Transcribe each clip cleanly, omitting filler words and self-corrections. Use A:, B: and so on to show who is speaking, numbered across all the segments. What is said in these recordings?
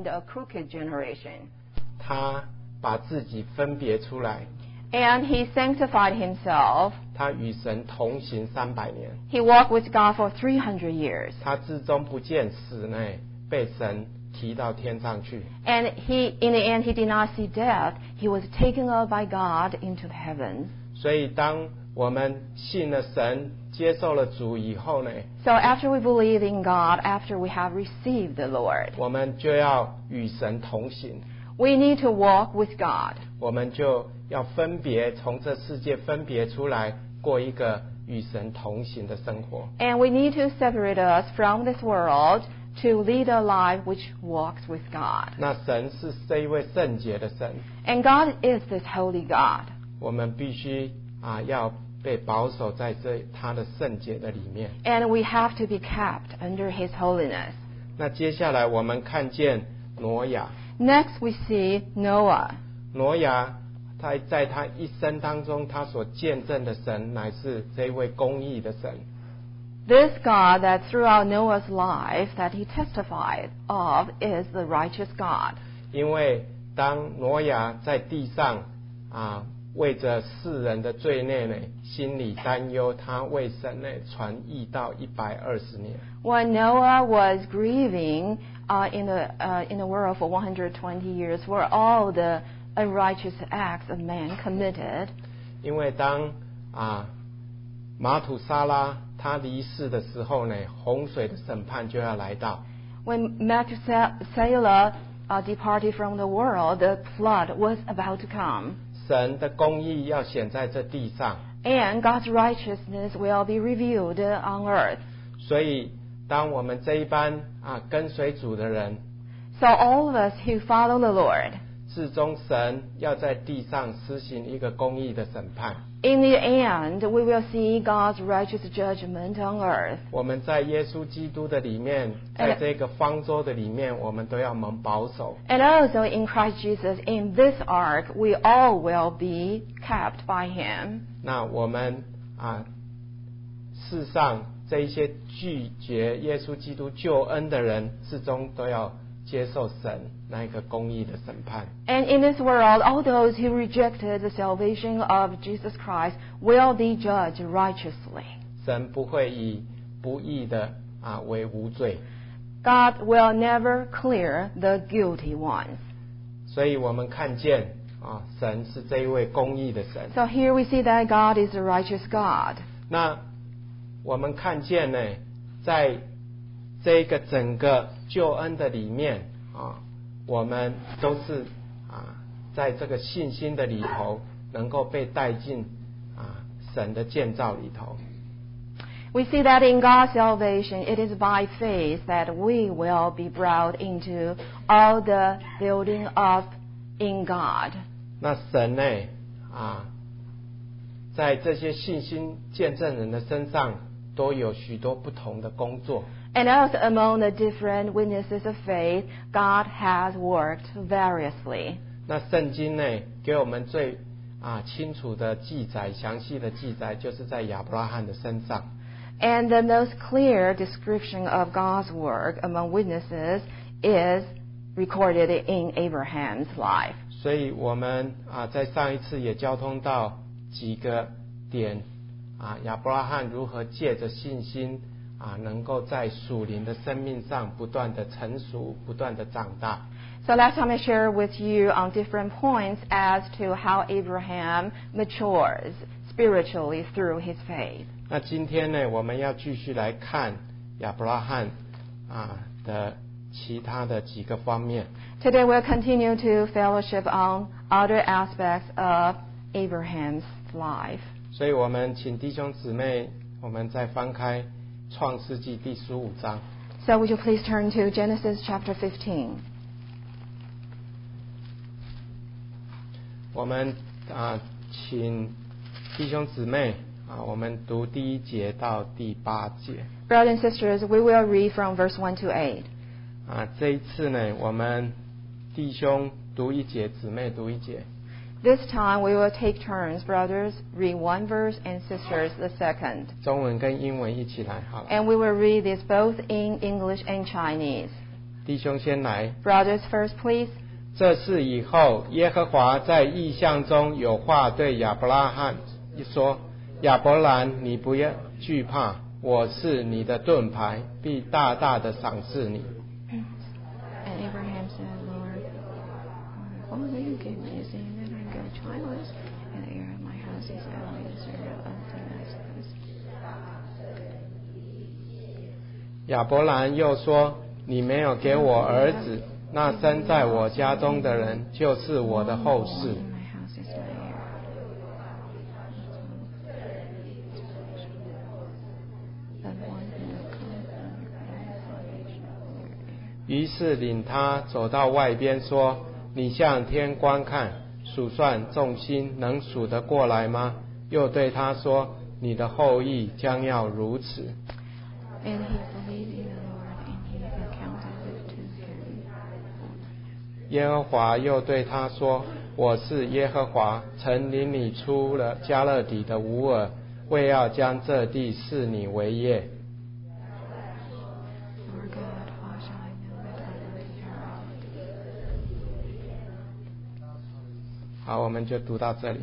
A: a crooked generation.
B: 他把自己分别出来，
A: And he sanctified himself.
B: 他与神同行300年，
A: He walked with God for 300 years.
B: 他至终不见死呢，被神提到天上去。
A: And in the end, he did not see death. He was taken up by God into the heavens.
B: 所以当我们信了神，接受了主以后呢，
A: So after we believe in God, after we have received the Lord,
B: 我们就要与神同行，
A: we need to walk with God.
B: 我们就要分别从这世界分别出来，过一个与神同行的生活。
A: And we need to separate us from this world to lead a life which walks with God.
B: 那神是这一位圣洁的神，
A: And God is this holy God.
B: 我们必须要被保守在他的圣洁的里面。
A: And we have to be kept under His holiness.
B: 那接下来我们看见挪亚，
A: Next, we see Noah.
B: 挪亚他在他一生当中，他所见证的神乃是这一位公义的神。
A: This God that throughout Noah's life that he testified of is the righteous God.
B: 因为当挪亚在地上为着世人的罪孽呢，心里担忧，他为神呢传义到120年。
A: When Noah was grieving in the world for 120 years for all the unrighteous acts of man committed,
B: 因为当马土沙拉他离世的时候呢，洪水的审判就要来到。
A: when Methuselah departed from the world, the flood was about to come.
B: 神的公义要显在这地上，
A: And God's righteousness will be revealed on earth.
B: 所以当我们这一班跟随主的人，
A: So all of us who follow the Lord,
B: 至终神要在地上施行一个公义的审判。
A: in the end, we will see God's righteous judgment on earth.
B: 我们在耶稣基督的里面，在这个方舟的里面，我们都要蒙保守。
A: And also in Christ Jesus, in this ark, we all will be kept by Him.
B: 那我们世上这一些拒绝耶稣基督救恩的人，至终都要接受神那一个公义的审判。
A: And in this world, all those who rejected the salvation of Jesus Christ will be judged righteously.
B: 神不会以不义的为无罪，
A: God will never clear the guilty ones.
B: 所以我们看见神是这一位公义的神。
A: So here we see that God is a righteous God.
B: 那我们看见呢，在这个整个救恩的里面我们都是在这个信心的里头，能够被带进神的建造里头。
A: We see that in God's salvation, it is by faith that we will be brought into all the building up in God.
B: 那神呢在这些信心见证人的身上都有许多不同的工作。
A: And also among the different witnesses of faith, God has worked variously.
B: 那圣经呢给我们最清楚的记载，详细的记载，就是在亚伯拉罕的身上。
A: And the most clear description of God's work among witnesses is recorded in Abraham's life.
B: 所以我们在上一次也交通到几个点亚伯拉罕如何借着信心能够在属灵的生命上不断的成熟，不断的长大。
A: So last time I shared with you on different points as to how Abraham matures spiritually through his faith.
B: 那今天呢，我们要继续来看亚伯拉罕的其他的几个方面。
A: Today we'll continue to fellowship on other aspects of Abraham's life.
B: 所以我们请弟兄姊妹，我们再翻开创世纪第15章。
A: So would you please turn to Genesis chapter 15.
B: 我们请弟兄姊妹我们读第1节到第8节。
A: Brothers and sisters, we will read from verse 1 to 8.
B: 这一次呢，我们弟兄读1节，姊妹读1节。
A: This time we will take turns, brothers, read one verse and sisters the second.
B: 中文跟英文一起来好了。
A: And we will read this both in English and Chinese.
B: 弟兄先来。
A: Brothers first, please.
B: 这事以后，耶和华在异象中有话对亚伯拉罕说：亚伯兰，你不要惧怕，我是你的盾牌，必大大的赏赐你。
A: And Abraham said, Lord, what will you give me, seeing that I go childless, and the heir of my house is Eliezer of Damascus?
B: 亚伯兰又说：你没有给我儿子，那生在我家中的人就是我的后世。于是领他走到外边说：你向天观看，数算众星，能数得过来吗？又对他说：你的后裔将要如此。耶和华又对他说：我是耶和华，曾领你出了迦勒底的乌尔，为要将这地赐你为业。好，我们就读到这里。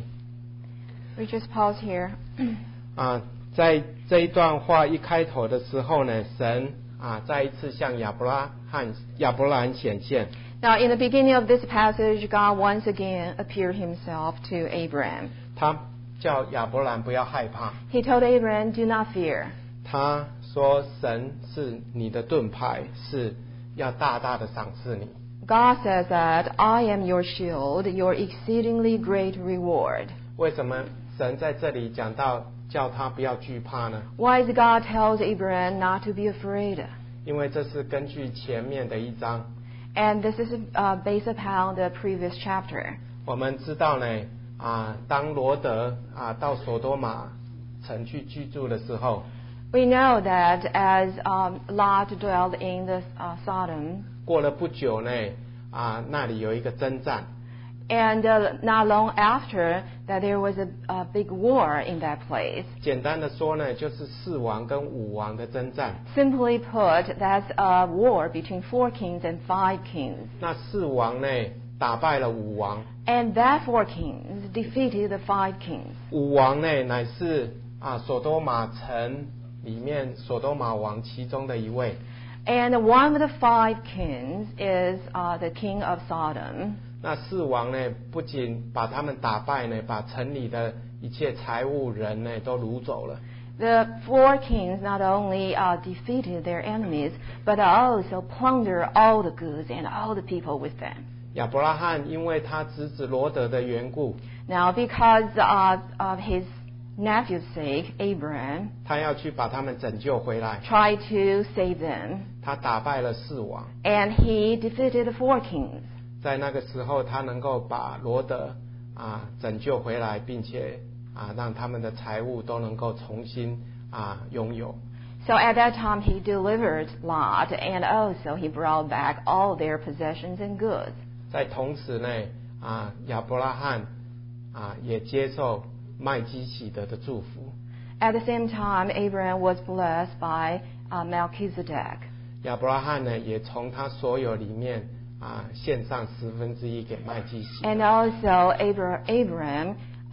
A: We just pause here.
B: 在这一段话一开头的时候呢，神再一次向亚伯兰显现。
A: Now, in the beginning of this passage, God once again appeared himself to Abraham.
B: 他叫亚伯兰不要害怕。
A: He told Abraham, do not fear.
B: 他说神是你的盾牌，是要大大的赏赐你。
A: God says that I am your shield, your exceedingly great reward.
B: 为什么神在这里讲到叫他不要惧怕呢？
A: Why does God tells Abraham not to be afraid?
B: 因为这是根据前面的一章。
A: And this is based upon the previous chapter.
B: 我们知道呢，当罗德到所多玛城去居住的时候，
A: We know that as Lot dwelled in the Sodom,
B: 过了不久呢，那里有一个征战。
A: and not long after that there was a big war in that place.
B: 简单的说呢，就是4王跟5王的征战。
A: Simply put, that's a war between 4 kings and 5 kings.
B: 那4王呢，打败了5王。
A: And that 4 kings defeated the 5 kings.
B: 5王呢，乃是所多玛城里面所多玛王其中的一位。
A: And one of the 5 kings is the king of Sodom.
B: 那4王呢，不仅把他们打败呢，把城里的一切财物人呢都掳走了。
A: The 4 kings not only defeated their enemies, but also plundered all the goods and all the people with them.
B: 亚伯拉罕因为他侄子罗德的缘故，
A: Now, because of his nephew's sake, Abraham
B: 他要去把他们拯救回来。
A: tried to save them,
B: 他打败了4王，
A: and he defeated the 4 kings.
B: 在那个时候，他能够把罗德拯救回来，并且让他们的财物都能够重新拥有。
A: So at that time he delivered Lot, and also he brought back all their possessions and goods.
B: 在同时呢，亚伯拉罕也接受麦基洗德的祝福。
A: At the same time, Abraham was blessed by Melchizedek.
B: 亚伯拉罕呢，也从他所有里面献上1/10给麦基洗德。
A: And also Abraham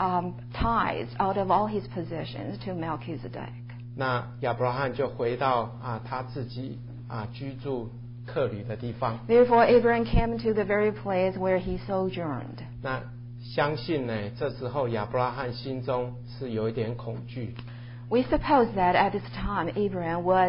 A: tithes out of all his possessions to Melchizedek.
B: 那亚伯拉罕就回到他自己居住客旅的地方。
A: Therefore, Abraham came to the very place where he sojourned.
B: 那相信呢，这时候亚伯拉罕心中是有一点恐惧。
A: We suppose that at this time Abraham was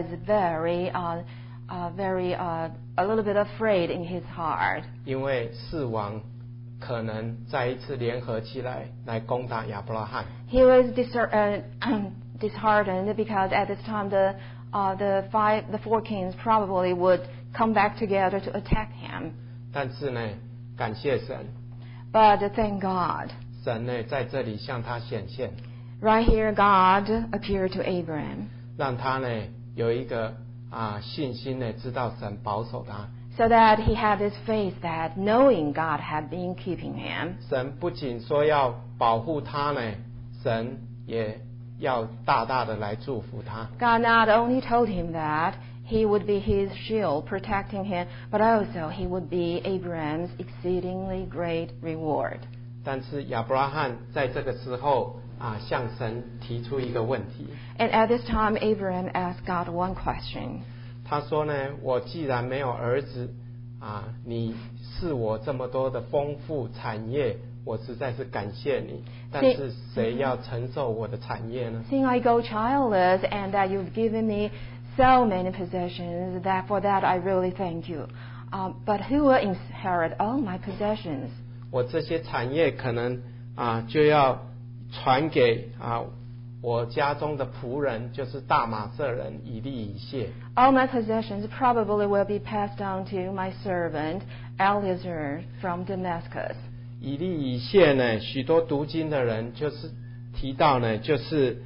A: a little bit afraid in his heart.
B: 因为4王可能再一次联合起来攻打亚伯拉罕。
A: He was disheartened because at this time the 4 kings probably would come back together to attack him.
B: 但是呢，感谢神，
A: But thank God,
B: 神呢在这里向他显现，
A: right here God appeared to Abraham,
B: 让他呢有一个信心呢，知道神保守他。
A: so that he had this faith that knowing God had been keeping him.
B: 神不仅说要保护他呢，神也要大大的来祝福他。
A: God not only told him that, he would be his shield protecting him, but also he would be Abraham's exceedingly great reward.
B: 但是亚伯拉罕在这个时候向神提出一个问题。
A: And at this time, Abraham asked God one question.
B: 他说呢，我既然没有儿子你赐我这么多的丰富产业，我实在是感谢你。但是谁要承受我的产业呢？
A: Seeing I go childless and that you've given me so many possessions, that for that I really thank you. But who will inherit all my possessions?
B: 我这些产业可能就要传给我家中的仆人，就是大马色人以利以谢。
A: All my possessions probably will be passed on to my servant Eliezer from Damascus.
B: 以利以谢呢，许多读经的人就是提到呢，就是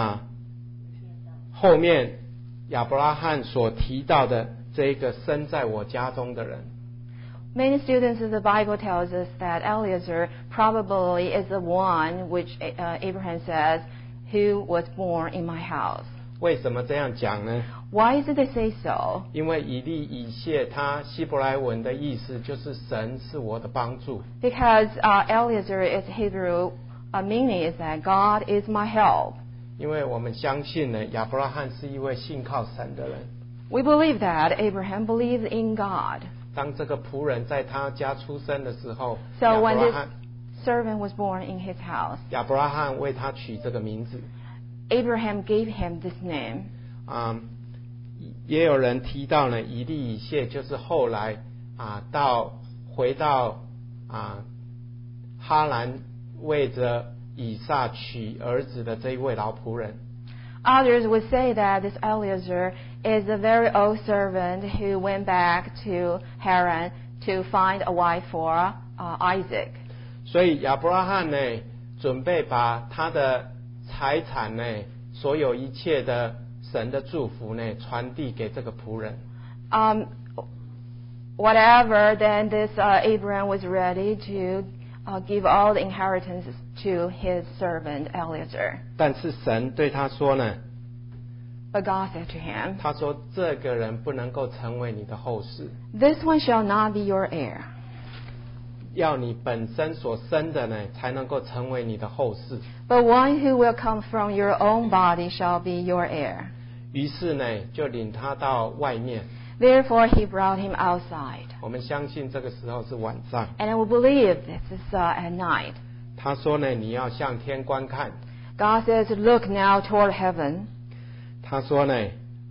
B: 后面亚伯拉罕所提到的这个生在我家中的人。
A: Many students of the Bible tells us that Eliezer probably is the one which Abraham says, who was born in my house.
B: 为什么这样讲呢？
A: Why did they say so?
B: 因为以利以谢他希伯来文的意思就是神是我的帮助。
A: Because Eliezer is Hebrew, meaning is that God is my help.
B: 因为我们相信呢，亚伯拉罕是一位信靠神的人。
A: We believe that Abraham believed in God.
B: 当这个仆人在他家出生的时候，
A: So
B: 亚伯
A: when
B: 拉
A: this
B: 罕
A: servant was born in his house,
B: 亚伯拉罕为他取这个名字。
A: Abraham gave him this name.
B: 也有人提到呢，以利以谢就是后来回到哈兰为着以撒娶儿子的这一位老仆人。
A: Others would say that this Eliezer is a very old servant who went back to Haran to find a wife for Isaac.
B: 所以亚伯拉罕呢，准备把他的财产呢，所有一切的神的祝福呢，传递给这个仆人。
A: Whatever, then this Abraham was ready to give all the inheritances to his servant Eliezer.
B: 但是神对他说呢，
A: But God said to him,
B: 他说这个人不能够成为你的后世，
A: This one shall not be your heir,
B: 要你本身所生的呢，才能够成为你的后世。
A: but one who will come from your own body shall be your heir.
B: 于是呢，就领他到外面。
A: Therefore he brought him outside.
B: 我们相信这个时候是晚上。
A: And I will believe this is at night.
B: 他说呢，你要向天观看。
A: God says, Look now toward heaven.
B: 他说呢，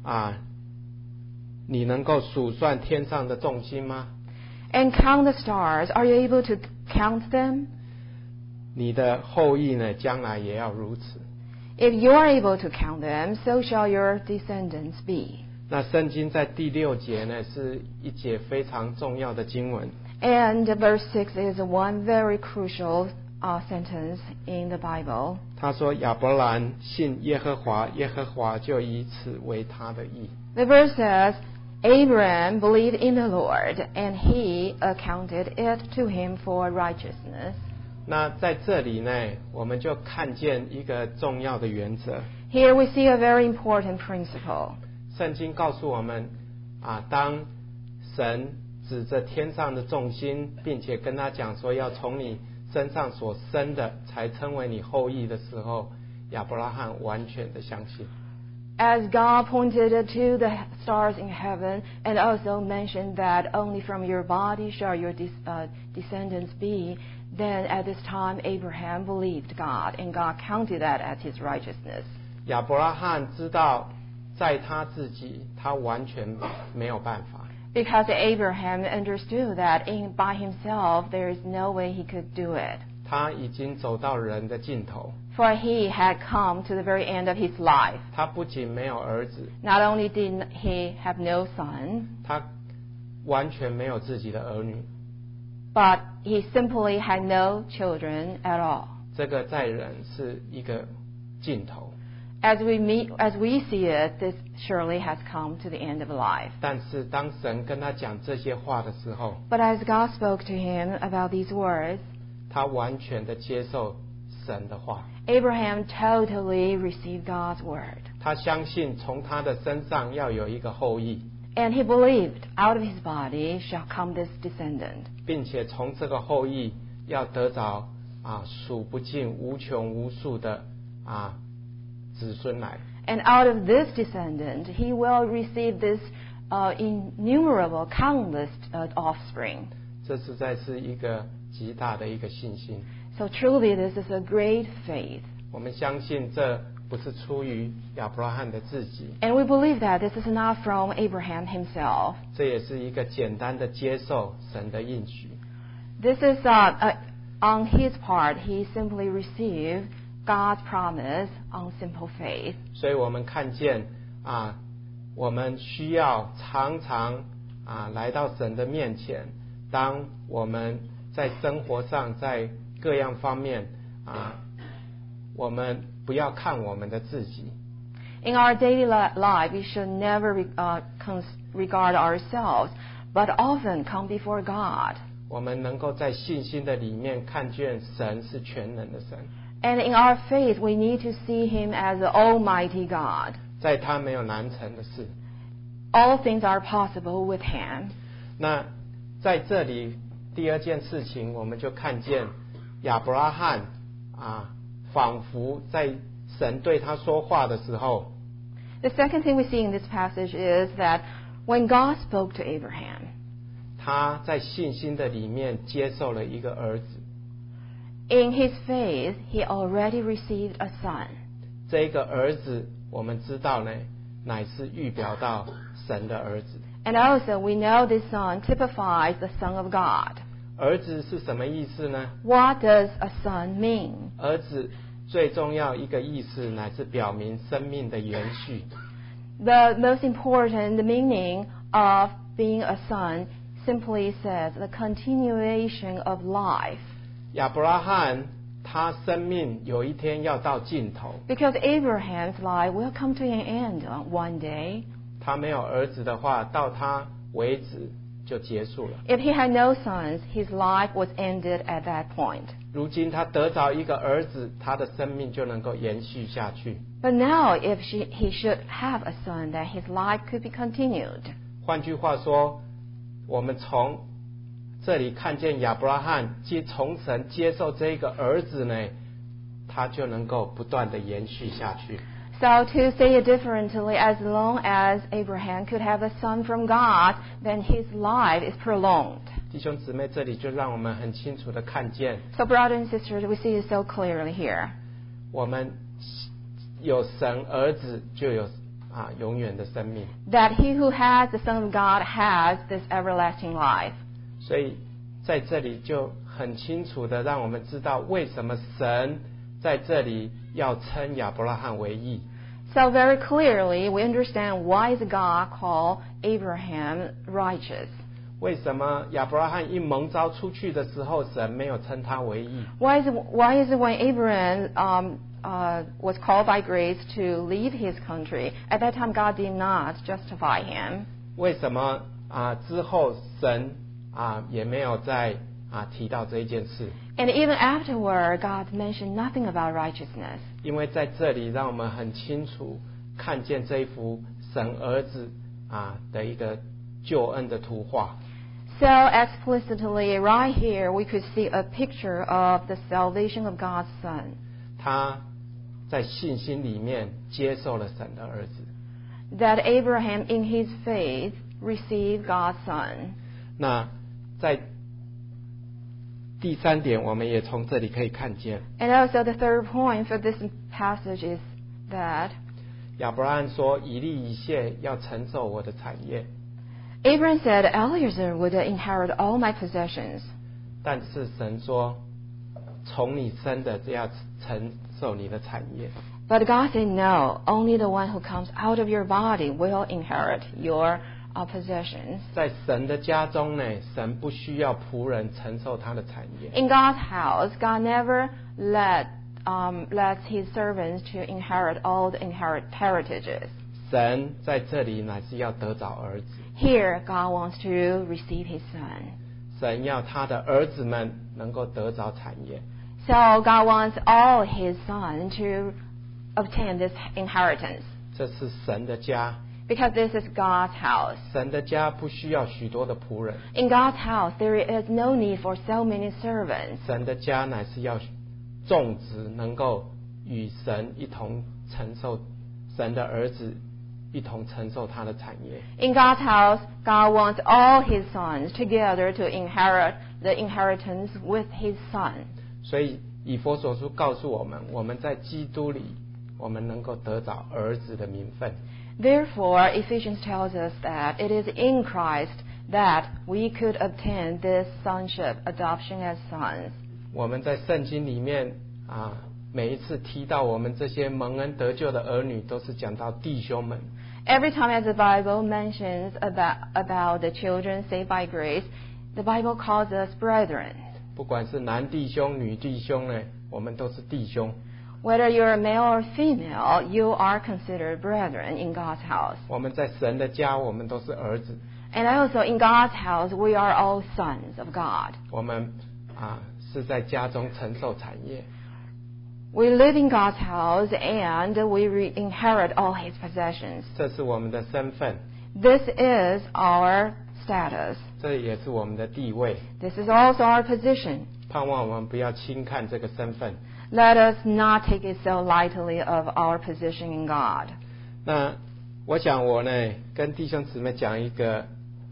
B: 你能够数算天上的众星吗？
A: And count the stars. Are you able to count them?
B: 你的后裔呢，将来也要如此。
A: If you are able to count them, so shall your descendants be.
B: 那圣经在第6节呢，是一节非常重要的经文。
A: And verse 6 is one very crucial sentence in the Bible.
B: 他说亚伯兰信耶和华，耶和华就以此为他的义。
A: The verse says, Abraham believed in the Lord, and he accounted it to him for righteousness.
B: 那在这里呢，我们就看见一个重要的原则。
A: Here we see a very important principle.
B: 圣经告诉我们，当神指着天上的众星，并且跟他讲说要从你身上所生的才称为你后裔的时候，亚伯拉罕完全的相信。
A: As God pointed to the stars in heaven and also mentioned that only from your body shall your descendants be, then at this time Abraham believed God, and God counted that as his righteousness.
B: 亚伯拉罕知道，在他自己，他完全没有办法。
A: Because Abraham understood that by himself there is no way he could do it.
B: 他已经走到人的尽头。
A: For he had come to the very end of his life.
B: 他不仅没有儿子，
A: Not only did he have no son,
B: 他完全没有自己的儿女。
A: but he simply had no children at all.
B: 这个在人是一个尽头。
A: As we see it, this surely has come to the end of life.
B: 但是当神跟他讲这些话的时候，
A: But as God spoke to him about these words,
B: 他完全的接受神的话。
A: Abraham totally received God's word.
B: 他相信从他的身上要有一个后裔，
A: And he believed out of his body shall come this descendant.
B: 并且从这个后裔要得着数不尽无穷无数的子孙来。
A: And out of this descendant, he will receive this innumerable, countless offspring.
B: 这实在是一个极大的一个信心。
A: So truly, this is a great faith.
B: 我们相信这不是出于亚伯拉罕的自己，
A: And we believe that this is not from Abraham himself.
B: 这也是一个简单的接受神的应许。
A: This is on his part, he simply received God's promise on simple faith.
B: 所以我们看见我们需要常常来到神的面前。当我们在生活上，在各样方面我们不要看我们的自己。
A: In our daily life, we should never regard ourselves, but often come before God.
B: 我们能够在信心的里面看见神是全能的神，
A: And in our faith, we need to see Him as the Almighty God.
B: 在他没有难成的事。
A: All things are possible with Him.
B: 那在这里第二件事情，我们就看见亚伯拉罕仿佛在神对他说话的时候，
A: The second thing we see in this passage is that when God spoke to Abraham,
B: 他在信心的里面接受了一个儿子。
A: in his faith, he already received a son.
B: 这个儿子我们知道呢，乃是预表到神的儿子。
A: And also, we know this son typifies the Son of God.
B: 儿子是什么意思呢？
A: What does a son mean?
B: 儿子最重要一个意思乃是表明生命的延续。
A: The most important meaning of being a son simply says the continuation of life.
B: 亚伯拉罕他生命有一天要到尽头，
A: Because Abraham's life will come to an end one day.
B: 他没有儿子的话，到他为止就结束了。
A: If he had no sons, his life was ended at that point.
B: 如今他得着一个儿子，他的生命就能够延续下去。
A: But now, if he should have a son, then his life could be continued.
B: 换句话说，我们从这里看见亚伯拉罕从神接受这个儿子呢，他就能够不断的延续下去。
A: So to say it differently, as long as Abraham could have a son from God, then his life is prolonged.
B: 弟兄姊妹，这里就让我们很清楚的看见，
A: So brothers and sisters, we see it so clearly here.
B: 我们有神儿子就有永远的生命。
A: That he who has the Son of God has this everlasting life.
B: 所以在这里就很清楚的让我们知道，为什么神在这里要称亚伯拉罕为义。
A: So very clearly, we understand why is God called Abraham righteous.
B: 为什么亚伯拉罕一蒙召出去的时候，神没有称他为义？
A: Why is it when Abraham was called by grace to leave his country, at that time God did not justify him?
B: 为什么之后神也没有再提到这一件事？
A: And even afterward, God mentioned nothing about righteousness.
B: 因为在这里让我们很清楚看见这一幅神儿子的一个救恩的图画。
A: So explicitly, right here, we could see a picture of the salvation of God's Son.
B: 他在信心里面接受了神的儿子。
A: That Abraham, in his faith, received God's Son.
B: 那在第三点，我们也从这里可以看见，
A: And also the third point for this passage is that
B: 亚伯拉罕说：“以利以谢要承受我的产业。”
A: Abraham said Eliezer would inherit all my possessions.
B: 但是神说：“从你生的就要承受你的产业。”
A: But God said no, only the one who comes out of your body will inherit your possessions.
B: 在神的家中呢，神不需要仆人承受他的产业。
A: In God's house, God never lets his servants to inherit all the heritages.
B: 神在这里乃是要得着儿子，
A: Here, God wants to receive his son.
B: 神要他的儿子们能够得着产业。
A: So God wants all his sons to obtain this inheritance.
B: 这是神的家。
A: Because this is God's house.
B: 神的家不需要许多的仆人。
A: In God's house, there is no need for so many servants.
B: 神的家乃是要众子能够与神一同承受，神的儿子一同承受他的产业。
A: In God's house, God wants all His sons together to inherit the inheritance with His Son.
B: 所以以弗所书告诉我们，我们在基督里，我们能够得着儿子的名分。
A: Therefore, Ephesians tells us that it is in Christ that we could obtain this sonship, adoption as sons.
B: 我们在圣经里面每一次提到我们这些蒙恩得救的儿女，都是讲到弟兄们。
A: Every time as the Bible mentions about the children saved by grace, the Bible calls us brethren.
B: 不管是男弟兄、女弟兄呢，我们都是弟兄。
A: Whether you're a male or female, you are considered brethren in God's house.
B: 我们在神的家，我们都是儿子。
A: And also in God's house, we are all sons of God.
B: 我们是在家中承受产业。
A: We live in God's house and we inherit all His possessions.
B: 这是我们的身份。
A: This is our status.
B: 这也是我们的地位。
A: This is also our position.
B: 盼望我们不要轻看这个身份。
A: Let us not take it so lightly of our position in God.
B: 那我想我呢，跟弟兄姊妹讲一个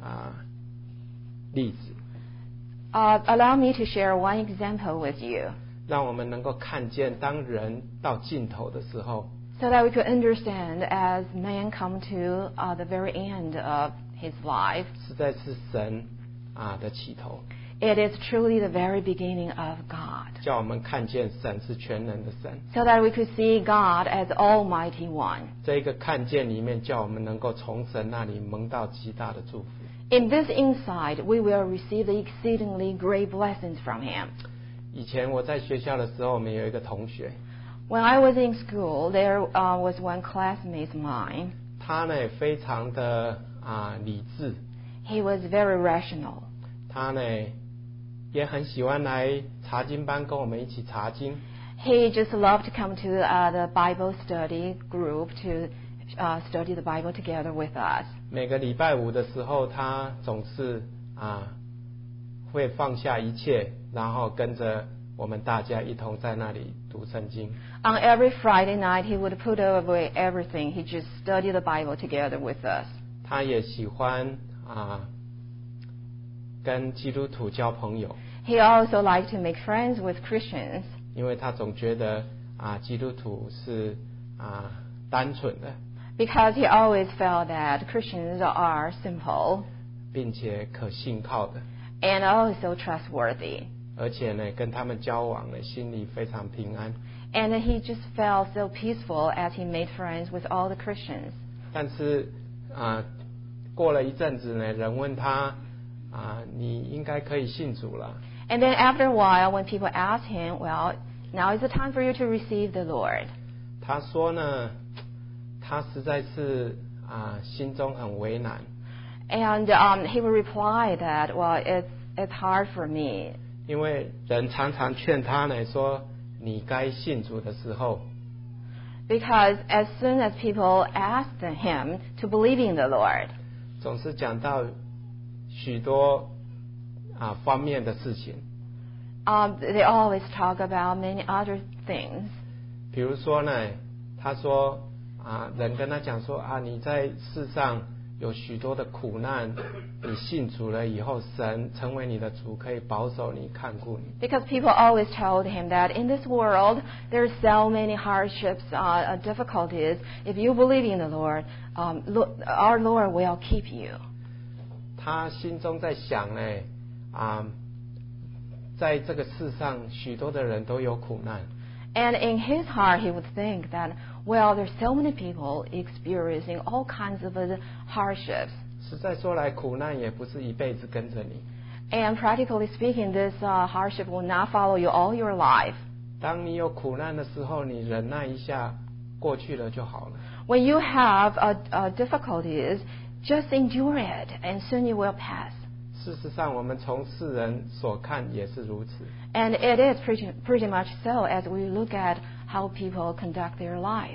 B: 例子。
A: Allow me to share one example with you.
B: 让我们能够看见，当人到尽头的时候
A: So that we could understand as man come to the very end of his life.
B: 实在是神的起头。
A: It is truly the very beginning of God.
B: 叫我们看见神是全能的神。
A: So that we could see God as Almighty One.
B: 这一个看见里面，叫我们能够从神那里蒙到极大的祝福。
A: In this insight, we will receive the exceedingly great blessings from Him.
B: 以前我在学校的时候，我们有一个同学。
A: When I was in school, there was one classmate of mine.
B: 他呢非常的理智。
A: He was very rational.
B: 他呢也很喜欢来查经班跟我们一起查经。
A: He just loved to come to the Bible study group to study the Bible together with us.
B: 每个礼拜五的时候，他总是会放下一切，然后跟着我们大家一同在那里读圣经。
A: On every Friday night, he would put away everything. He just studied the Bible together with us.
B: 他也喜欢跟基督徒交朋友。
A: He also liked to make friends with Christians.
B: 因为他总觉得基督徒是单纯的。
A: Because he always felt that Christians are simple.
B: 并且可信靠的。
A: And also trustworthy.
B: 而且呢，跟他们交往呢，心里非常平安。
A: And he just felt so peaceful as he made friends with all the Christians.
B: 但是过了一阵子呢，人问他你应该可以信主了。
A: And then after a while, when people asked him, well, now is the time for you to receive the Lord.
B: 他说呢，他实在是心中很为难。
A: And he would reply that, well, it's hard for me.
B: 因为人常常劝他呢说，你该信主的时候。
A: Because as soon as people asked him to believe in the Lord,
B: 总是讲到许多方面的事情。
A: They always talk about many other things.
B: 比如说呢，他说人跟他讲说你在世上有许多的苦难，你信主了以后，神成为你的主，可以保守你、看顾你。
A: Because people always told him that in this world there's so many hardships, difficulties. If you believe in the Lord, our Lord will keep you.
B: 他心中在想呢，在这个世上许多的人都有苦难。
A: And in his heart, he would think that, well, there's so many people experiencing all kinds of hardships.
B: 实在说来，苦难也不是一辈子跟着你。
A: And practically speaking, this hardship will not follow you all your life.
B: 当你有苦难的时候，你忍耐一下，过去了就好了。
A: When you have difficulties, just endure it, and soon you will pass.
B: 事实上，我们从世人所看也是如此。
A: And it is pretty much so as we look at how people conduct their lives.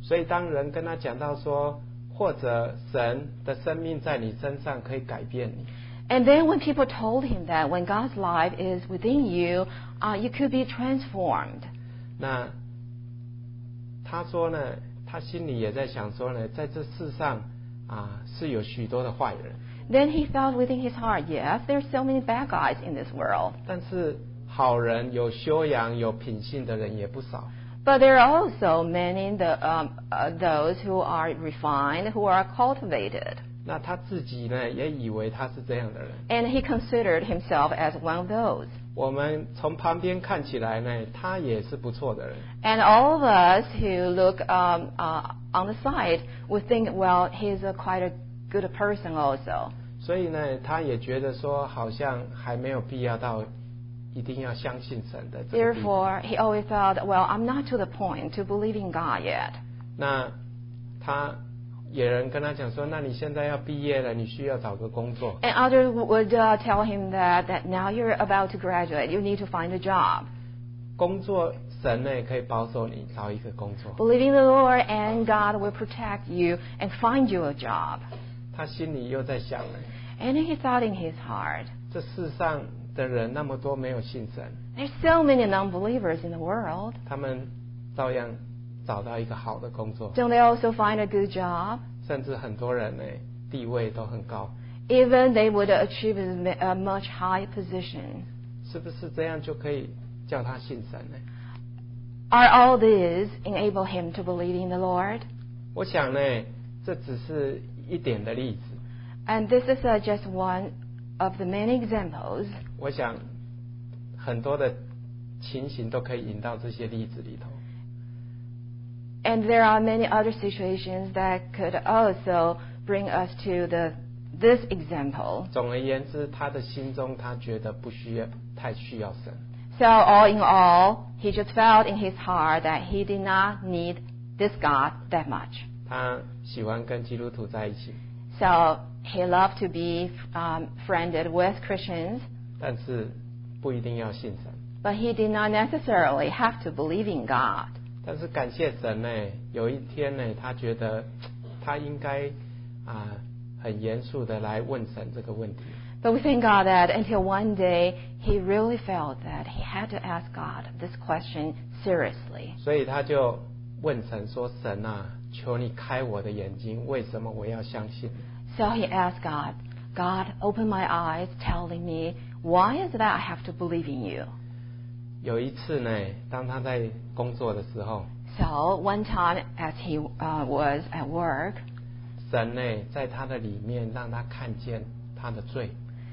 B: 所以当人跟他讲到说，或者神的生命在你身上可以改变你，
A: And then when people told him that when God's life is within you, you could be transformed.
B: 那他说呢，他心里也在想说呢，在这世上是有许多的坏人，
A: Then he felt within his heart, yes, there's so many bad guys in this world.
B: 但是好人有修养有品性的人也不少。
A: But there are also many those who are refined, who are cultivated.
B: 那他自己呢，也以为他是这样的人。
A: And he considered himself as one of those.
B: 我们从旁边看起来呢，他也是不错的人。
A: And all of us who look on the side would think, well, he's quite a good person also.
B: 所以呢，他也觉得说，好像还没有必要到一定要相信神的这个地步。
A: Therefore, he always thought, well, I'm not to the point to believe in God yet.
B: 那他有人跟他讲说，那你现在要毕业了，你需要找个工作。
A: And others would tell him that now you're about to graduate, you need to find a job.
B: 工作，神呢可以保守你找一个工作。
A: Believe in the Lord and God will protect you and find you a job.
B: 他心里又在想呢，
A: And he thought in his heart,
B: 这世上的人那么多没有信神，
A: there's so many non-believers in the world.
B: 他们照样找到一个好的工作，
A: Don't they also find a good job?
B: 甚至很多人呢地位都很高，
A: Even they would achieve a much higher position.
B: 是不是这样就可以叫他信神呢？
A: Are all these enable him to believe in the Lord?
B: 我想呢，这只是一点的例子。
A: And this is just one of the many examples.
B: 我想很多的情形都可以引到这些例子里头。
A: And there are many other situations that could also bring us to this example.
B: 总而言之，他的心中他觉得太需要神。
A: So all in all, he just felt in his heart that he did not need this God that much.
B: 他喜欢跟基督徒在一起，
A: So he loved to be friended with Christians,
B: 但是不一定要信神。
A: but he did not necessarily have to believe in God.
B: 但是感谢神呢，有一天呢，他觉得他应该很严肃的来问神这个问题。
A: But we thank God that until one day he really felt that he had to ask God this question seriously.
B: 所以他就问神说：“神啊，求你开我的眼睛，为什么我要相信？”
A: So he asked God, God, open my eyes, telling me, why is it that I have to believe in you?
B: 有一次呢，当他在工作的时候，
A: So one time as he was at work,
B: 神呢在他的里面让他看见他的罪，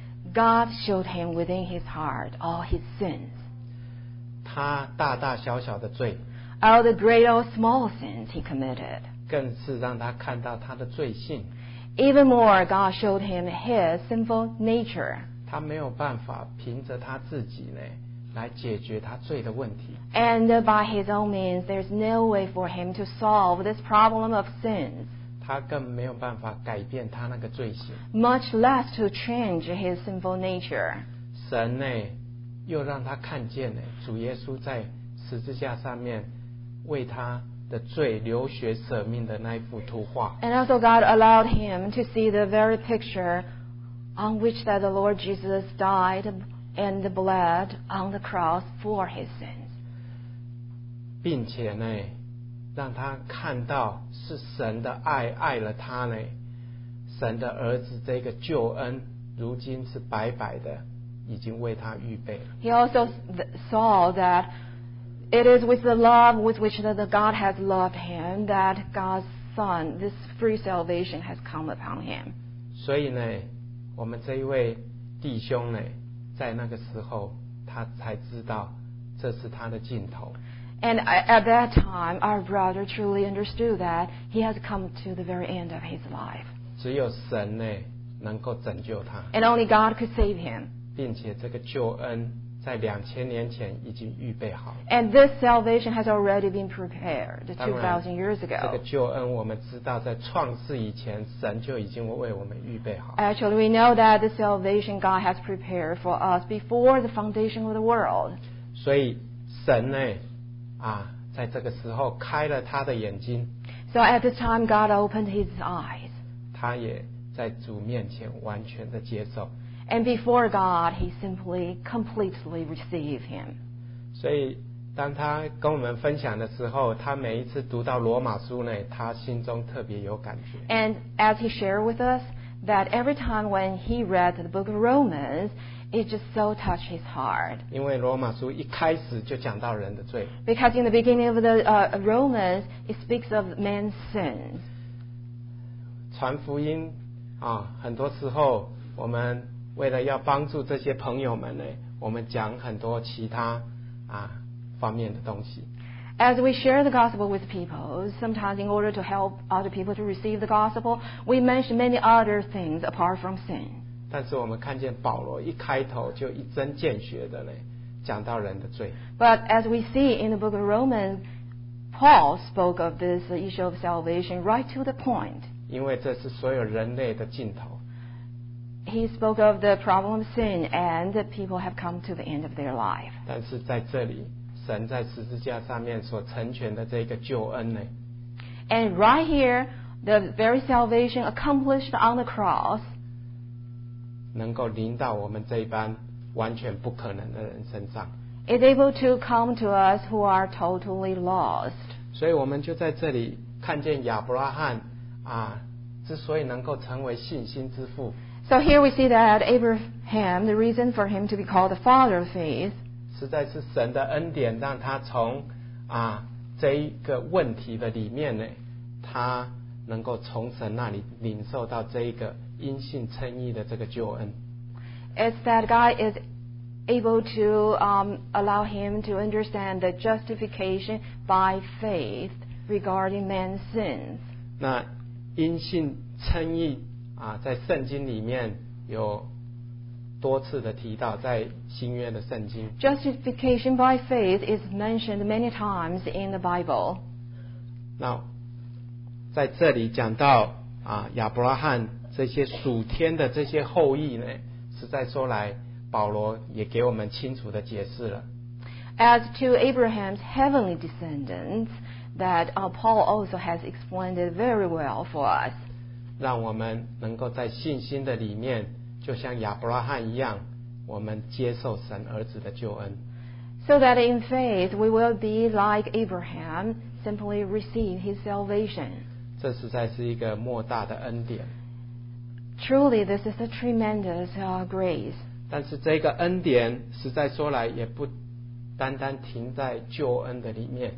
A: God showed him within his heart all his sins,
B: 他大大小小的罪，
A: all the great or small sins he committed.
B: 更是让他看到他的罪性。
A: Even more, God showed him his sinful nature.
B: 他没有办法凭着他自己呢来解决他罪的问题，
A: And by his own means, there's no way for him to solve this problem of sins,
B: 他更没有办法改变他那个罪行。
A: much less to change his sinful nature.
B: 神呢又让他看见呢，主耶稣在十字架上面为他的罪流血舍命的那一幅图画。
A: And also God allowed him to see the very picture on which that the Lord Jesus died and bled on the cross for his sins.
B: 并且呢让他看到是神的爱了他呢，神的儿子这个救恩如今是白白的已经为他预备了。
A: He also saw that it is with the love with which that God has loved him that God's Son, this free salvation has come upon him.
B: 所以呢我们这一位弟兄呢在那个时候他才知道这是他的尽头。
A: And at that time, our brother truly understood that he has come to the very end of his life.
B: 只有神呢能够拯救他，
A: And only God could save him.
B: 并且这个救恩在2000年前已经预备好。
A: And this salvation has already been prepared
B: 当然
A: 2,000 years
B: 这个
A: ago.
B: 救恩我们知道在创世以前神就已经为我们预备好。
A: Actually, we know that the salvation God has prepared for us before the foundation of the world.
B: 所以神呢在这个时候开了他的眼睛，
A: So at this time, God opened his eyes.
B: 他也在主面前完全的接受。
A: And before God, he simply, completely received him.
B: 所以当他跟我们分享的时候，他每一次读到罗马书呢，他心中特别有感觉。
A: And as he shared with us, that every time when he read the book of Romans, it just so touched his heart.
B: 因为罗马书一开始就讲到人的罪。
A: Because in the beginning of the Romans, it speaks of man's sins.
B: 传福音很多时候我们为了要帮助这些朋友们呢，我们讲很多其他方面的东西。
A: As we share the gospel with people, sometimes in order to help other people to receive the gospel, we mention many other things apart from sin.
B: 但是我们看见保罗一开头就一针见血的呢，讲到人的罪。
A: But as we see in the book of Romans, Paul spoke of this issue of salvation right to the point.
B: 因为这是所有人类的尽头。
A: He spoke of the problem of sin, and that people have come to the end of their life.
B: 但是在这里，神在十字架上面所成全的这个救恩呢，
A: And right here, the very salvation accomplished on the cross
B: 能够临到我们这一般完全不可能的人身上。
A: is able to come to us who are totally lost.
B: 所以我们就在这里看见亚伯拉罕之所以能够成为信心之父，
A: So here we see that Abraham, the reason for him to be called the father of faith,
B: 实在是神的恩典，让他从这一个问题的里面呢，他能够从神那里领受到这一个因信称义的这个救恩。
A: is that God is able to allow him to understand the justification by faith regarding man's sins.
B: 那因信称义在圣经里面有多次的提到，在新约的圣经。
A: Justification by faith is mentioned many times in the Bible.
B: 那在这里讲到亚伯拉罕这些属天的这些后裔呢，实在说来，保罗也给我们清楚的解释了。
A: As to Abraham's heavenly descendants, that Paul also has explained it very well for us.
B: 让我们能够在信心的里面，就像亚伯拉罕一样，我们接受神儿子的救恩。
A: So that in faith we will be like Abraham, simply receive his salvation.
B: 这实在是一个莫大的恩典。
A: Truly, this is a tremendous grace.
B: 但是这个恩典实在说来，也不单单停在救恩的里面。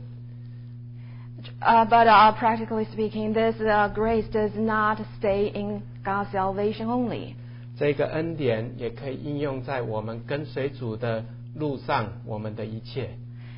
A: But practically speaking, this grace does not stay in God's salvation only.
B: 这个恩典也可以应用在我们跟随主的路上，我们的一切。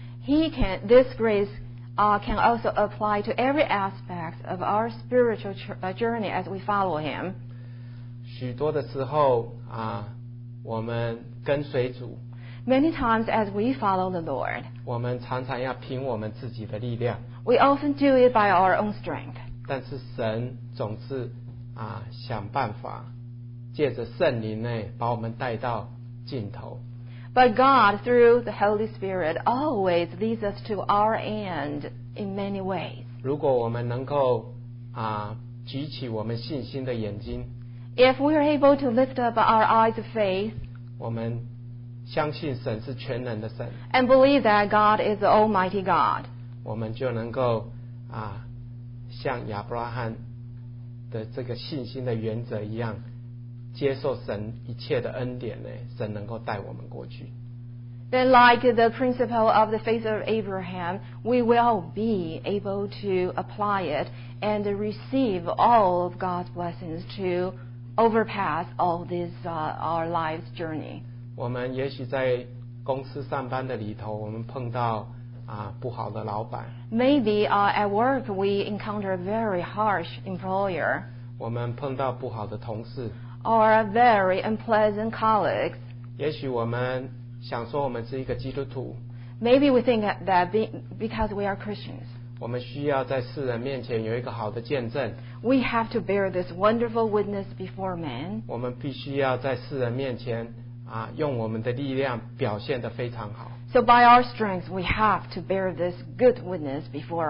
A: This grace can also apply to every aspect of our spiritual journey as we follow Him.
B: 许多的时候我们跟随主，
A: Many times as we follow the Lord,
B: 我们常常要凭我们自己的力量，
A: we often do it by our own strength.
B: 但是神总是想办法借着圣灵呢，把我们带到尽头。
A: But God, through the Holy Spirit, always leads us to our end in many ways.
B: 如果我们能够举起我们信心的眼睛，
A: If we are able to lift up our eyes of faith
B: 我们相信神是全能的神，
A: and believe that God is the Almighty God,
B: 我们就能够像亚伯拉罕的这个信心的原则一样，接受神一切的恩典呢，神能够带我们过去。
A: then like the principle of the faith of Abraham, we will be able to apply it and receive all of God's blessings to overpass all this our life's journey.
B: 我们也许在公司上班的里头，我们碰到不好的老板，
A: Maybe at work we encounter a very harsh employer
B: 我们碰到不好的同事，
A: or very unpleasant colleagues.
B: 也许我们想说我们是一个基督徒，
A: Maybe we think that because we are Christians,
B: 我们需要在世人面前有一个好的见证，
A: we have to bear this wonderful witness before men.
B: 我们必须要在世人面前用我们的力量表现得非常好，
A: So by our strength, we have to bear this good witness before all.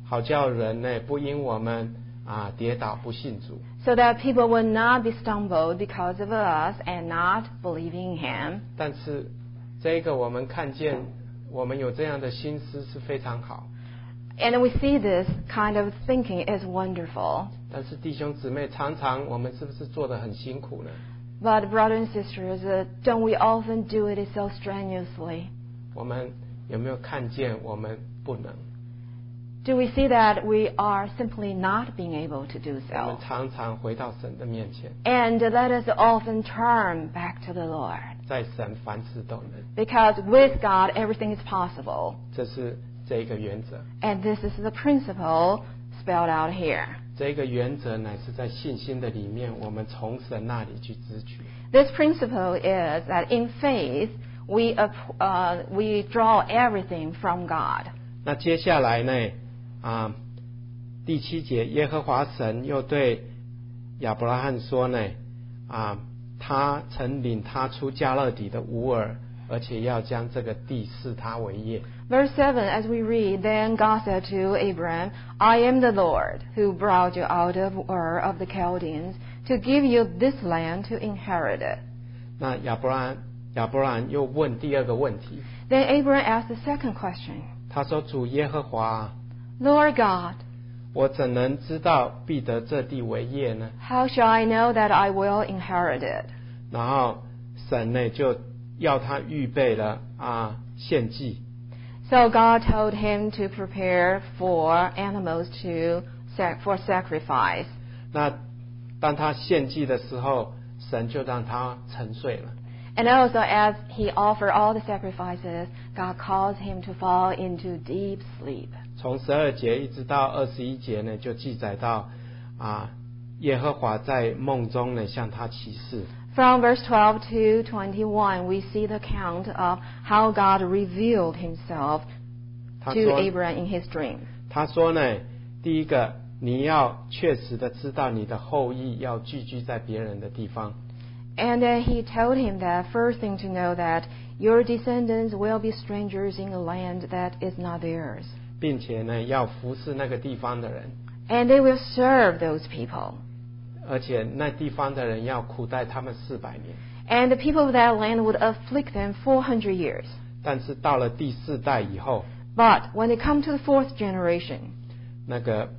B: 好叫人呢不因我们跌倒不信主。
A: So that people will not be stumbled because of us and not believing Him.
B: 但是这个我们看见，我们有这样的心思是非常好。
A: And we see this kind of thinking is wonderful.
B: 但是弟兄姊妹，常常我们是不是做得很辛苦呢？
A: But brothers and sisters, don't we often do it so strenuously?
B: 我们有没有看见我们不能？
A: Do we see that we are simply not being able to do
B: 我们
A: so?
B: 常常回到神的面前，
A: And let us often turn back to the Lord.
B: 在神凡事都能，
A: Because with God, everything is possible.
B: 这是这个原则。
A: And this is the principle spelled out here.
B: 这个原则乃是在信心的里面，我们从神那里去支取。
A: This principle is that in faith, we draw everything from God.
B: 那接下来呢？第7节，耶和华神又对亚伯拉罕说呢，他曾领他出加勒底的乌尔，而且要将这个地赐他为业。
A: Verse 7, as we read, Then God said to Abram, I am the Lord who brought you out of Ur of the Chaldeans to give you this land to inherit it.
B: 那亚伯兰又问第二个问题，
A: Then Abram asked the second question,
B: 他说：主耶和华，
A: Lord God,
B: 我怎能知道必得这地为业呢？
A: how shall I know that I will inherit it?
B: 然后神呢就要他预备了献祭。
A: So God told him to prepare for animals for sacrifice.
B: 那当他献祭的时候，神就让他沉睡了。
A: And also as he offered all the sacrifices, God caused him to fall into deep sleep.
B: 从12节一直到21节呢，就记载到耶和华在梦中呢向他启示。
A: From verse 12 to 21, we see the account of how God revealed himself to Abraham in his dream.
B: 他说呢，第一个，你要确实的知道你的后裔要聚居在别人的地方。
A: And he told him that first thing to know that your descendants will be strangers in a land that is not theirs.
B: 并且呢，要服侍那个地方的人。
A: And they will serve those people.
B: 而且那地方的人要苦待他们400年。
A: And the people of that land would afflict them 400 years.
B: 但是到了第4代以后，
A: But when they come to the fourth generation,
B: 那个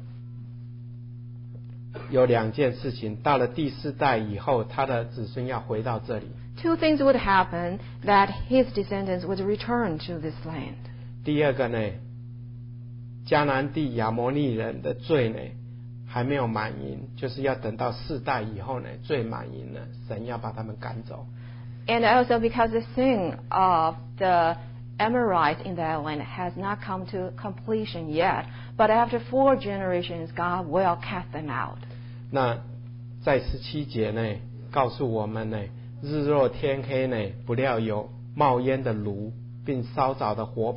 B: 有2件事情，到了第4代以后，他的子孙要回到这里。
A: two things would happen that his descendants would return to this land.
B: 第二个呢，迦南地亚摩利人的罪呢还没有满盈，就是要等到4代以后呢，罪满盈了，神要把他们赶走。
A: And also because the sin of the Amorites in that land has not come to completion yet, but after 4 generations, God will cast them out.
B: 那在17节呢，告诉我们呢，日若天黑呢，不料有冒烟的炉，并烧着的火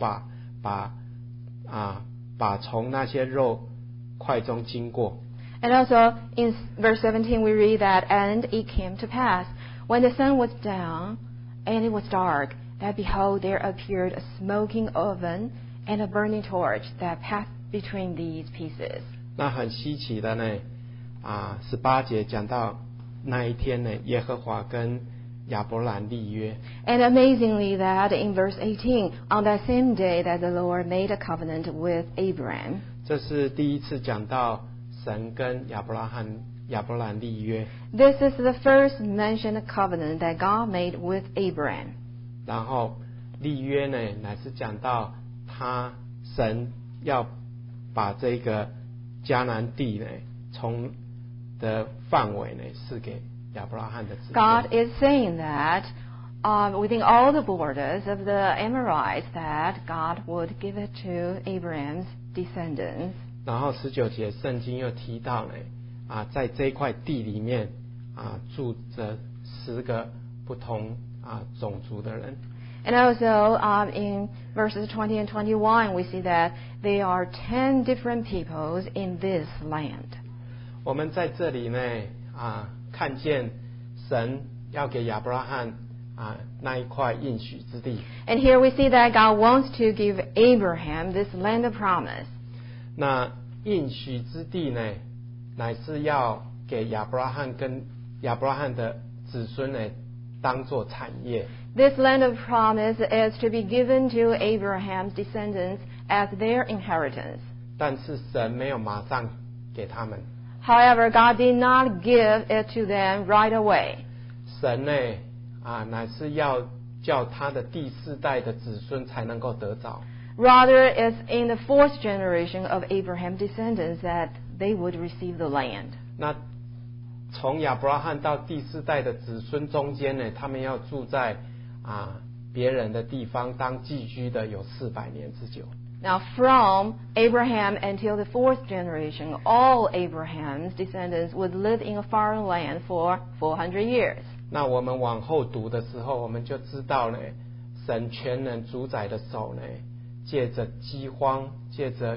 B: 把从那些肉块中经过。
A: And also in verse 17 we read that, And it came to pass, when the sun was down and it was dark, that behold there appeared a smoking oven and a burning torch that passed between these pieces.
B: 那很稀奇的呢，18节讲到那一天呢，耶和华跟亚伯兰立约。
A: And amazingly that in verse 18, on that same day that the Lord made a covenant with Abraham.
B: 这是第一次讲到神跟亚伯兰立约。
A: This is the first mentioned covenant that God made with Abraham.
B: 然后立约呢，乃是讲到神要把这个迦南地呢，从的范围呢，赐给亚伯拉罕的子孙。
A: God is saying that within all the borders of the Amorites that God would give it to Abraham's descendants.
B: 然后19节圣经又提到呢，在这一块地里面住着10个不同种族的人。
A: And also in verses 20 and 21 we see that there are 10 different peoples in this land.
B: 我们在这里呢看见神要给亚伯拉罕那一块应许之地。
A: And here we see that God wants to give Abraham this land of promise.
B: 那应许之地呢，乃是要给亚伯拉罕跟亚伯拉罕的子孙呢，当作产业。
A: This land of promise is to be given to Abraham's descendants as their inheritance.
B: 但是神没有马上给他们。
A: However, God did not give it to them right away.
B: 神呢，乃是要叫他的第四代的子孙才能够得着。
A: Rather, it's in the fourth generation of Abraham's descendants that they would receive the land.
B: 那从亚伯拉罕到第四代的子孙中间呢，他们要住在别人的地方当寄居的有400年之久。
A: Now, from Abraham until the fourth generation, all Abraham's descendants would live in a foreign land for 400 years.
B: 那我们往后读的时候，我们就知道呢，神全能主宰的手呢，借着饥荒，借着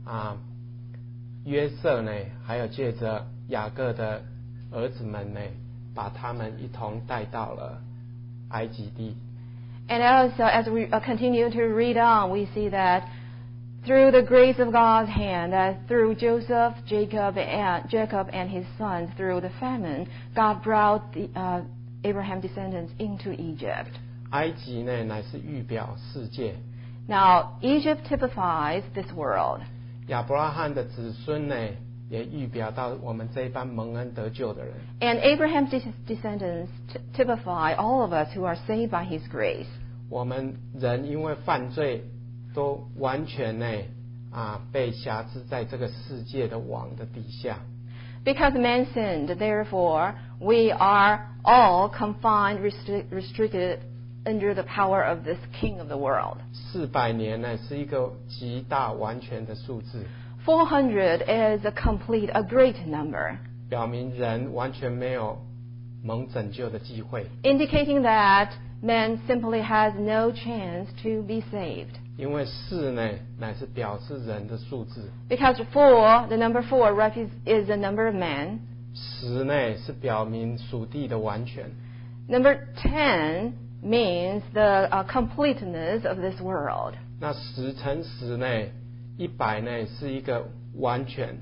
B: 约瑟呢，还有借着雅各的儿子们呢，把他们一同带到了埃及地。
A: And also, as we continue to read on, we see that through the grace of God's hand, that through Joseph, Jacob and his sons, through the famine, God brought the Abraham descendants into Egypt.
B: 埃及呢，乃是预表世界。
A: Now, Egypt typifies this world.
B: 亚伯拉罕的子孙呢，也预表到我们这一班蒙恩得救的人。
A: And Abraham's descendants typify all of us who are saved by his grace.
B: 我们人因为犯罪，都完全呢被辖制在这个世界的网的底下。
A: Because man sinned, therefore, we are all confined, restricted under the power of this king of the world.
B: 400年呢，是一个极大完全的数字。
A: 400 is a great number.
B: 表明人完全没有蒙拯救的机会。
A: Indicating that man simply has no chance to be saved.
B: 因为4呢，乃是表示人的数字。
A: Because the number 4 is the number of man.
B: 10呢，是表明属地的完全。
A: Number 10 means the completeness of this world.
B: 那10乘10呢，100呢，是一个完全。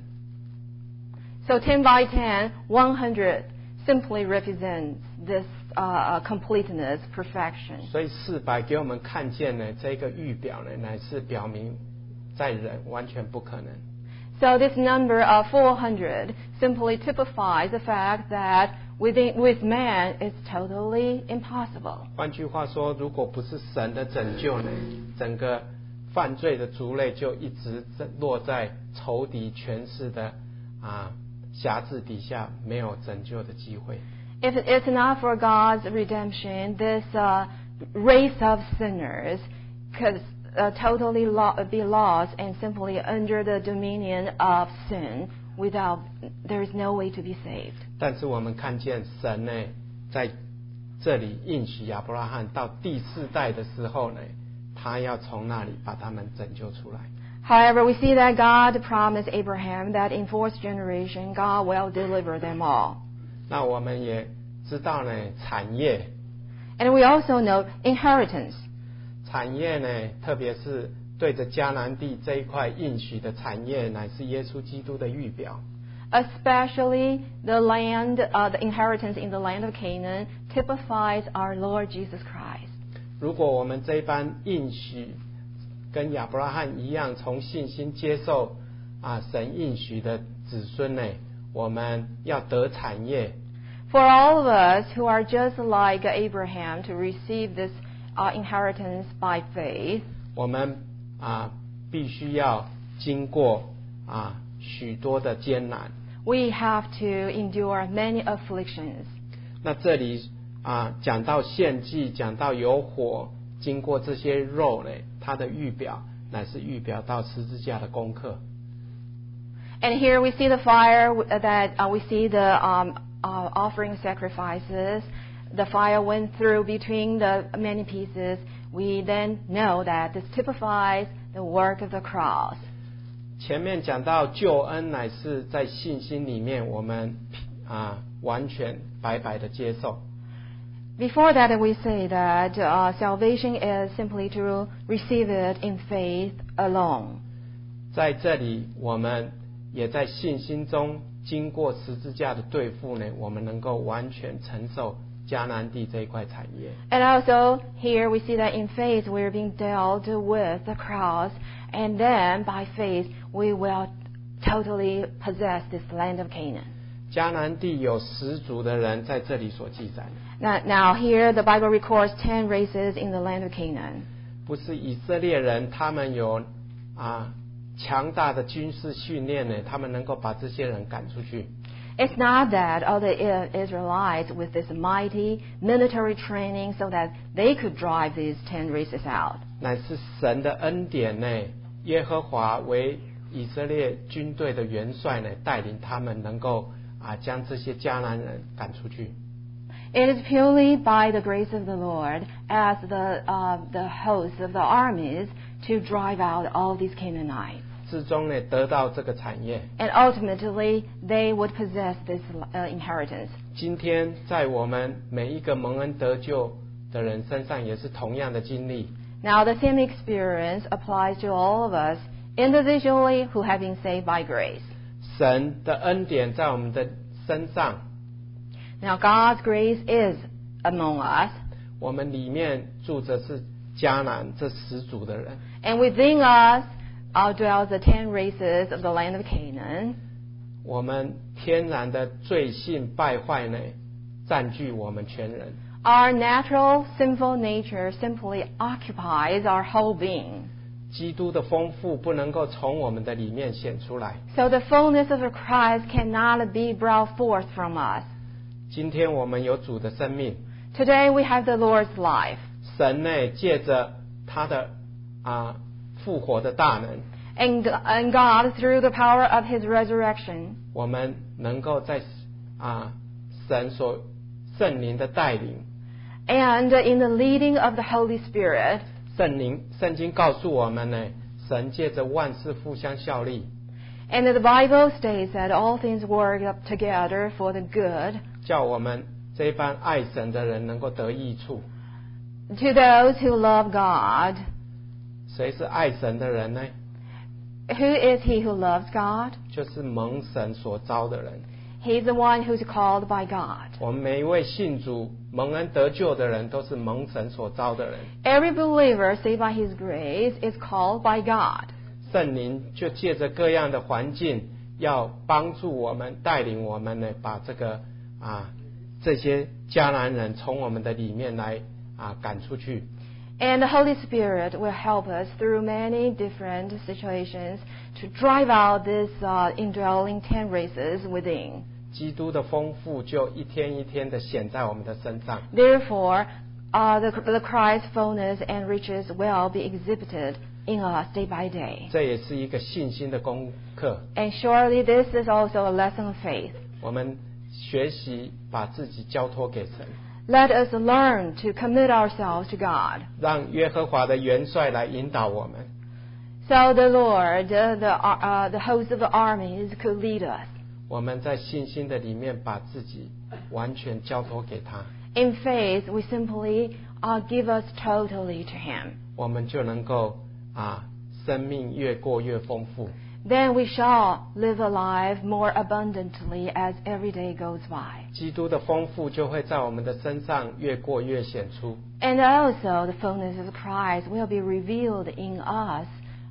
A: So 10 by 10, 100 simply represents this completeness, perfection.
B: 所以400给我们看见呢，这个预表呢，乃是表明在人完全不可能。
A: So this number of 400 simply typifies the fact that with man it's totally impossible.
B: 换句话说，如果不是神的拯救呢，整个犯罪的族类就一直落在仇敌权势的辖制底下，没有拯救的机会。
A: If it's not for God's redemption, this race of sinners could totally be lost and simply under the dominion of sin. There is no way to be saved.
B: 但是我们看见神呢，在这里应许亚伯拉罕到第4代的时候呢，他要从那里把他们拯救出来。
A: However, we see that God promised Abraham that in fourth generation God will deliver them all.
B: 那我们也知道呢，产业。
A: And we also know inheritance.
B: 产业呢，特别是对着迦南地这一块应许的产业，乃是耶稣基督的预表。
A: Especially the inheritance in the land of Canaan typifies our Lord Jesus Christ.
B: 如果我们这一班应许跟亚伯拉罕一样，从信心接受神应许的子孙呢，我们要得产业。
A: For all of us who are just like Abraham to receive this inheritance by faith,
B: 我们必须要经过许多的艰难。
A: We have to endure many afflictions.
B: 那这里讲到献祭，讲到有火，经过这些肉呢，它的预表乃是预表到十字架的功课。
A: And here we see the fire that we see the offering sacrifices. The fire went through between the many pieces. We then know that this typifies the work of the cross.
B: 前面讲到救恩乃是在信心里面，我们完全白白的接受。
A: Before that, we say that salvation is simply to receive it in faith alone.
B: 在这里，我们也在信心中经过十字架的对付呢，我们能够完全承受迦南地这一块产业。
A: And also here we see that in faith we're being dealt with the cross, and then by faith we will totally possess this land of Canaan.
B: 迦南地有10族的人在这里所记载，
A: Now here the Bible records 10 races in the land of Canaan.
B: 不是以色列人他们有强大的军事训练呢，他们能够把这些人赶出去。
A: It's not that all the Israelites with this mighty military training so that they could drive these 10 races out.
B: 乃是神的恩典呢，耶和华为以色列军队的元帅呢，带领他们能够将这些迦南人赶出去。
A: It is purely by the grace of the Lord as the hosts of the armies to drive out all these Canaanites.
B: 最终呢，得到这个产业。
A: And ultimately, they would possess this inheritance.
B: 今天在我们每一个蒙恩得救的人身上，也是同样的经历。
A: Now, the same experience applies to all of us individually who have been saved by grace.
B: 神的恩典在我们的身上，
A: Now, God's grace is among us,
B: 我们里面住着是迦南这10族的人。
A: and within us dwells the 10 races of the land of Canaan.
B: 我们天然的罪性败坏呢，占据我们全人。
A: Our natural sinful nature simply occupies our whole being.
B: 基督的丰富不能够从我们的里面显出来。
A: So the fullness of Christ cannot be brought forth from us.
B: 今天我们有主的生命，
A: Today we have the Lord's life.
B: 神呢借着他的复活的大能，
A: And God, through the power of His resurrection,
B: 我们能够在神所圣灵的带领，
A: and in the leading of the Holy Spirit,
B: 圣经告诉我们呢，神借着万事互相效力，
A: and the Bible states that all things work up together for the good
B: 叫我们这般爱神的人能够得益处。
A: to those who love God.
B: 谁是爱神的人呢？
A: Who is he who loves God?
B: 就是蒙神所召的人。
A: He's the one who's called by God.
B: 我们每一位信主蒙恩得救的人，都是蒙神所召的人。
A: Every believer saved by His grace is called by God.
B: 圣灵就借着各样的环境，要帮助我们，带领我们呢，把这些迦南人从我们的里面来赶出去。
A: And the Holy Spirit will help us through many different situations to drive out this indwelling 10 races within.
B: 基督的丰富就一天一天的显在我们的身上。
A: Therefore, the Christ's fullness and riches will be exhibited in us day by day.
B: 这也是一个信心的功课。
A: And surely this is also a lesson of faith.
B: 我们学习把自己交托给神，
A: Let us learn to commit ourselves to God.
B: 让耶和华的元帅来引导我们。
A: So the Lord, the host of the armies, could lead us.
B: 我们在信心的里面把自己完全交托给他，
A: In faith, we simply give us totally to Him.
B: 我们就能够生命越过越丰富。
A: Then we shall live a life more abundantly as every day goes by.
B: 基督的丰富就会在我们的身上越过越显出。
A: And also the fullness of Christ will be revealed in us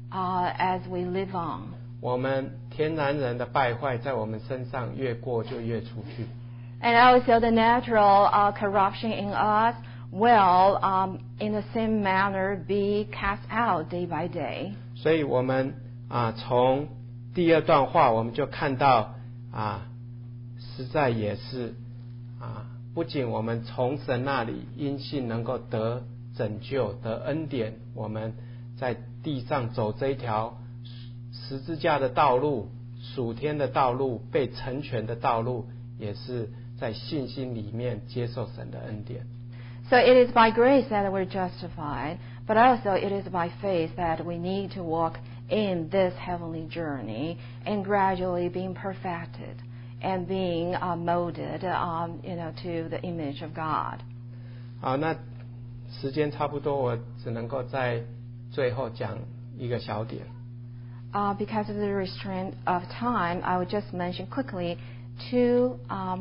A: as we live on.
B: 我们天然人的败坏在我们身上越过就越出去。
A: And also the natural corruption in us will, in the same manner, be cast out day by day.
B: 所以我们从第二段话我们就看到实在也是不仅我们从神那里因信能够得拯救得恩典，我们在地上走这一条十字架的道路，属天的道路，被成全的道路，也是在信心里面接受神的恩典。
A: So it is by grace that we're justified, but also it is by faith that we need to walk in this heavenly journey and gradually being perfected and being molded, to the image of God.
B: 好，那时间差不多，我只能够在最后讲一个小点。
A: because of the restraint of time, I would just mention quickly two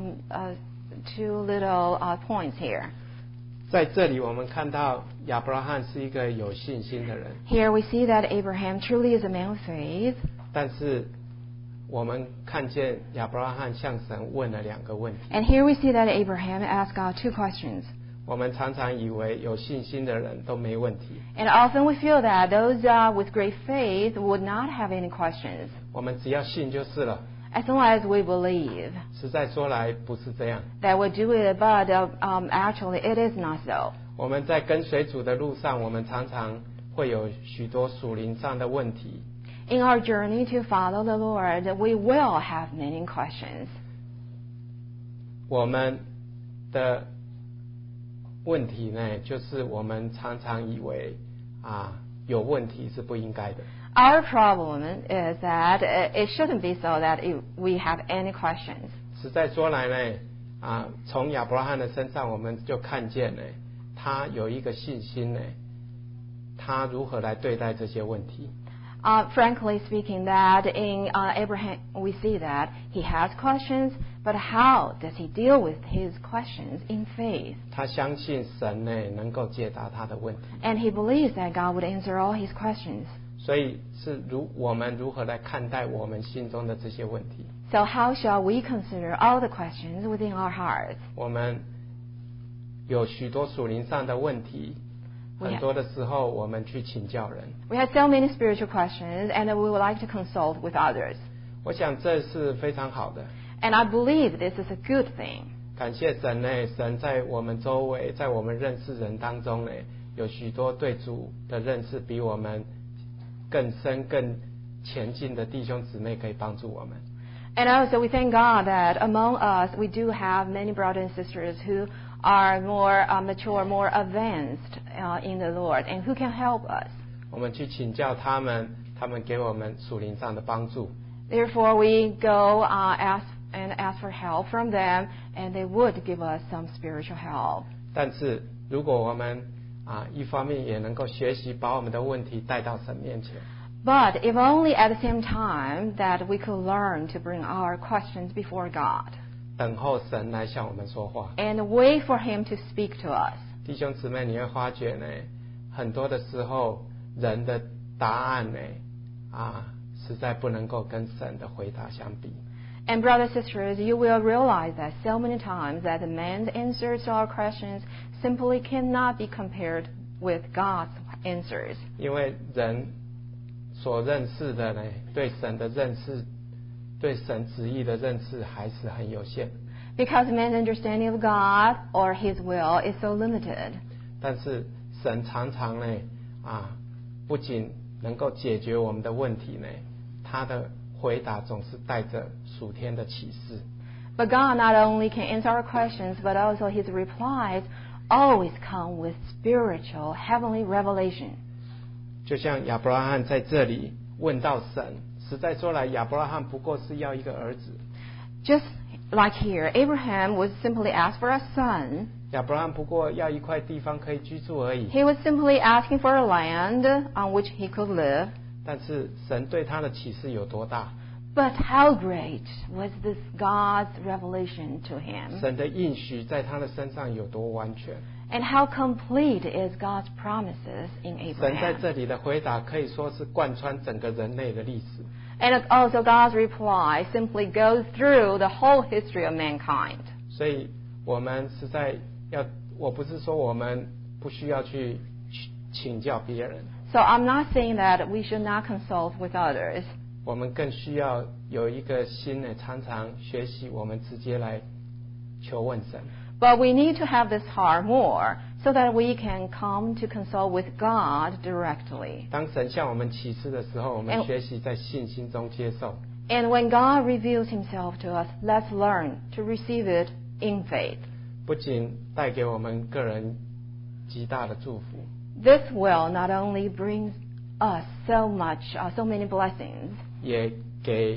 A: little points here.
B: 在这里，我们看到亚伯拉罕是一个有信心的人。
A: Here we see that Abraham truly is a man of faith.
B: 但是我们看见亚伯拉罕向神问了2个问题。
A: And here we see that Abraham asked God 2 questions.
B: 我们常常以为有信心的人都没问题。
A: And often we feel that those with great faith would not have any questions.
B: 我们只要信就是了。
A: As long as we believe
B: 实在说来不是这样。
A: that we do it, but actually it is not so.
B: 我们在跟随主的路上，我们常常会有许多属灵上的问题。
A: In our journey to follow the Lord, we will have many questions.
B: 我们的问题呢，就是我们常常以为有问题是不应该的。
A: Our problem is that it shouldn't be so that we have any questions.
B: 实在说来呢，从亚伯拉罕的身上，我们就看见呢，他有一个信心呢，他如何来对待这些问题。
A: Frankly speaking, that in Abraham we see that he has questions, but how does he deal with his questions in faith?
B: 他相信神呢能够解答他的问题。
A: And he believes that God would answer all his questions.
B: 所以我们如何来看待我们心中的这些问题？
A: So how shall we consider all the questions within our hearts?
B: 我们有许多属灵上的问题，很多的时候我们去请教人。
A: We have so many spiritual questions, and we would like to consult with others.
B: 我想这是非常好的。
A: And I believe this is a good thing.
B: 感谢神呢，神在我们周围，在我们认识人当中呢，有许多对主的认识比我们更深、更前进的弟兄姊妹可以帮助我们。
A: And also we thank God that among us we do have many brothers and sisters who are more mature, more advanced in the Lord, and who can help us.
B: 我们去请教他们，他们给我们属灵上的帮助。
A: Therefore we go ask for help from them, and they would give us some spiritual help.
B: 但是如果我们一方面也能够学习把我们的问题带到神面前。
A: But if only at the same time that we could learn to bring our questions before God
B: 等候神来向我们说话。
A: and wait for Him to speak to us.
B: 弟兄姊妹，你会发觉呢，很多的时候人的答案呢，实在不能够跟神的回答相比。
A: And brothers and sisters, you will realize that so many times that the man's answers to our questions simply cannot be compared with God's answers.
B: 因为人所认识的呢，对神的认识，对神旨意的认识还是很有限。
A: Because man's understanding of God or His will is so limited.
B: 但是神常常呢，不仅能够解决我们的问题呢，他的回答总是带着属天的启示。
A: But God not only can answer our questions, but also His replies always come with spiritual, heavenly revelation.
B: 就像亚伯拉罕在这里问到神，实在说来，亚伯拉罕不过是要一个儿子。
A: Just like here, Abraham would simply ask for a son.
B: 亚伯拉罕不过要一块地方可以居住而已。
A: He was simply asking for a land on which he could live.
B: 但是神对他的启示有多大？
A: But how great was this God's revelation to him?
B: 神的应许在他的身上有多完全？
A: And how complete is God's promises in
B: 神在
A: Abraham?
B: 这里的回答可以说是贯穿整个人类的历史。
A: And also God's reply simply goes through the whole history of mankind.
B: 所以我们实在我不是说我们不需要去请教别人，
A: So I'm not saying that we should not consult with others.
B: 我们更需要有一个心呢，常常学习我们直接来求问神。
A: But we need to have this heart more so that we can come to consult with God directly.
B: 当神向我们启示的时候，我们学习在信心中接受。
A: And when God reveals Himself to us, let's learn to receive it in faith.
B: 不仅带给我们个人极大的祝福，
A: This will not only bring us so many blessings,
B: 也给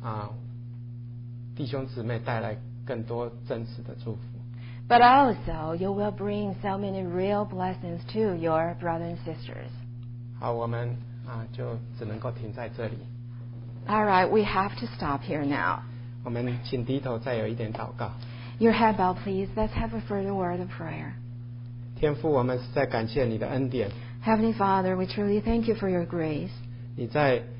B: 弟兄姊妹带来更多真实的祝福。
A: but also you will bring so many real blessings to your brothers and sisters.
B: 好，我们就只能够停在这里。
A: All right, we have to stop here now.
B: 我们请低头，再有一点祷告。
A: Your head bowed, please. Let's have a further word of prayer.
B: 天父，我们实在感谢你的恩典。
A: Heavenly Father, we truly thank you for your grace.
B: 你在